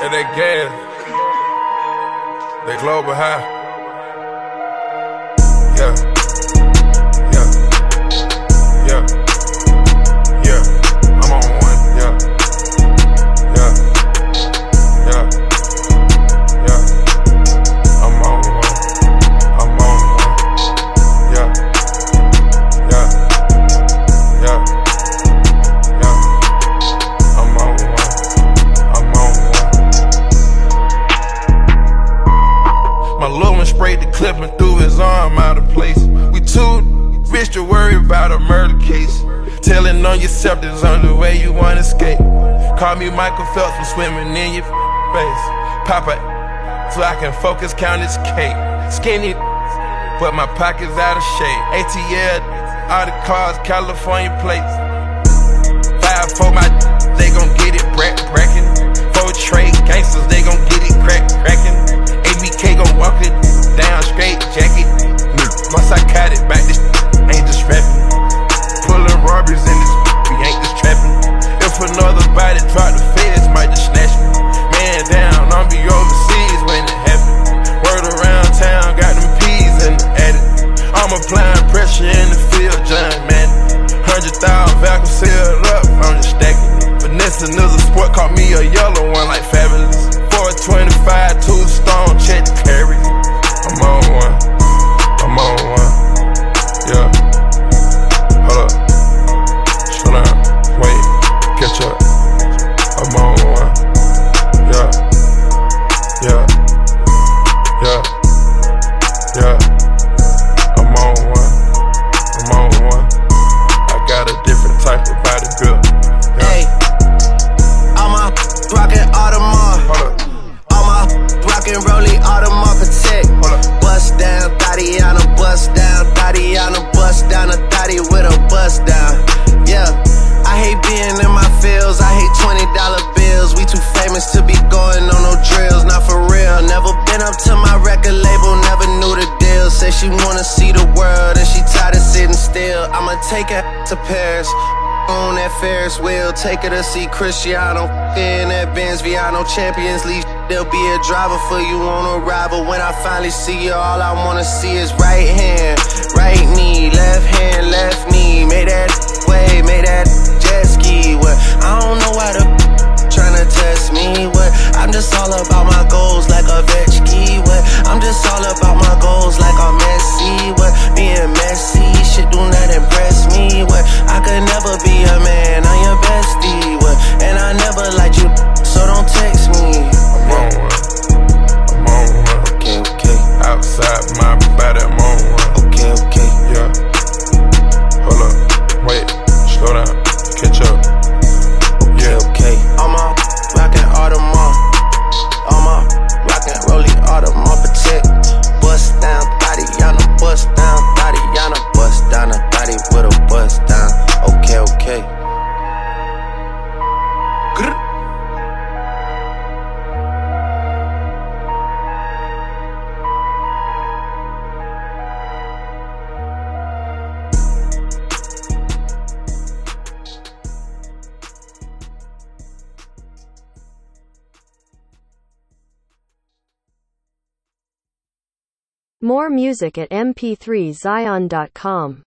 And they gas, they global high. Yeah, yeah, yeah, yeah. I'm on one. Yeah, yeah, yeah, yeah. I'm on one. I'm on one. Yeah, yeah, yeah, yeah. I'm on one. I'm on one. My little one sprayed the clip and threw his arm out of place. We too rich to worry about a murder case. Telling on yourself there's only way you wanna escape. Call me Michael Phelps, I'm swimming in your face. Papa, so I can focus, count this cake. Skinny, but my pocket's out of shape. ATL, all the cars, California plates. 5-4, my they gon' get it brackin'. 4 trade gangsters, they gon' get it crackin'. ABK gon' walk it down straight jacket. Once I cut it back, this ain't just rapping. Pullin' robberies in this, we ain't just trapping. If another body drop, the feds might just snatch me. Man down, I'm be overseas when it happen. Word around town, got them peas in the attic. I'm applying pressure in the field, John Madden. 100,000 vacuum sealed up, I'm just stacking. Finessing is a sport, caught me a yellow one like Fabulous. 425, 2 stone, check the clarity. I'm on one, I'm on one, yeah. Hold up, slow down, wait, catch up. I'm on one, yeah, yeah, yeah, yeah. I'm on one, I'm on one. I got a different type of body build. Yeah. Hey, I'm a rockin' Audemars. Hold up, I'm a rockin' Rollie Audemars Protect. hold up. Bust down, Tatiana, bust down, Tatiana, bust down, a thotty with a bust down. Yeah, I hate being in my fields, I hate $20 bills. We too famous to be going on no drills, not for real. Never been up to my record label, never knew the deal. Say she wanna see the world and she tired of sitting still. I'ma take her to Paris, on that Ferris wheel, take her to see Cristiano. In that Benz Viano, Champions League. There'll be a driver for you on arrival. When I finally see you, all I wanna see is right hand, right knee, left knee. Make that way, make that jet ski. What? I don't know why the tryna test me. What? I'm just all about my goals like a Vetchki. What? I'm just all about my goals like I'm Messi. What? Being messy, shit do not impress me. What? I could never be a man, I'm your bestie. What? And I never liked you, so don't text me. I'm on one, I'm on one. Okay, okay, Outside my body, I'm on one. okay, okay. Yeah. Hold up, wait, slow down, catch up. Yeah. Okay, I'm a rockin' Audemars. I'm a rockin' Rollie Audemars Protect. Bust down, Tatiana, bust down, Tatiana, bust down, a thotty with a bust down. Okay, okay. Grr. More music at mp3zion.com.